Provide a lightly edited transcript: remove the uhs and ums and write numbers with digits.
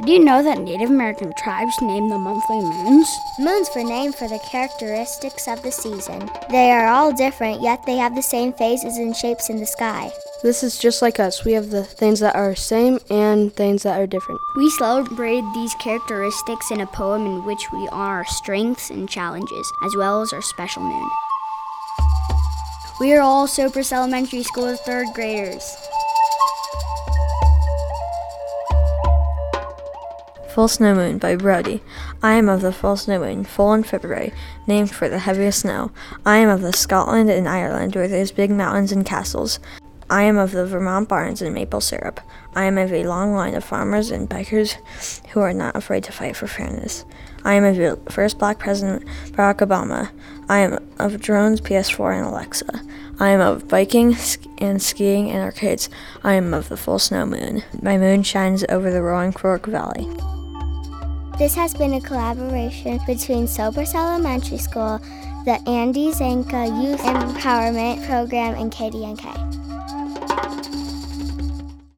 Did you know that Native American tribes name the monthly moons? Moons were named for the characteristics of the season. They are all different, yet they have the same phases and shapes in the sky. This is just like us. We have the things that are same and things that are different. We celebrate these characteristics in a poem in which we honor our strengths and challenges, as well as our special moon. We are all Sopris Elementary School's third graders. Full Snow Moon by Brody. I am of the full snow moon, full in February, named for the heaviest snow. I am of the Scotland and Ireland, where there's big mountains and castles. I am of the Vermont barns and maple syrup. I am of a long line of farmers and bikers who are not afraid to fight for fairness. I am of the first black president, Barack Obama. I am of drones, PS4, and Alexa. I am of biking and skiing and arcades. I am of the full snow moon. My moon shines over the Roaring Fork Valley. This has been a collaboration between Sopris Elementary School, the Andy Zanka Youth Empowerment Program, and KDNK.